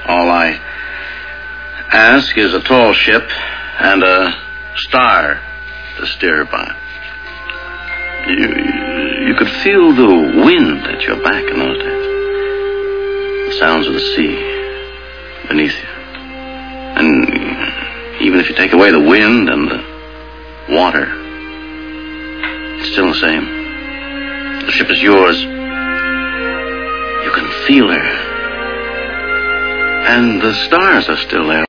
All I ask is a tall ship and a star to steer by. You could feel the wind at your back in those days. The sounds of the sea beneath you. And even if you take away the wind and the water, it's still the same. The ship is yours. You can feel her. And the stars are still there.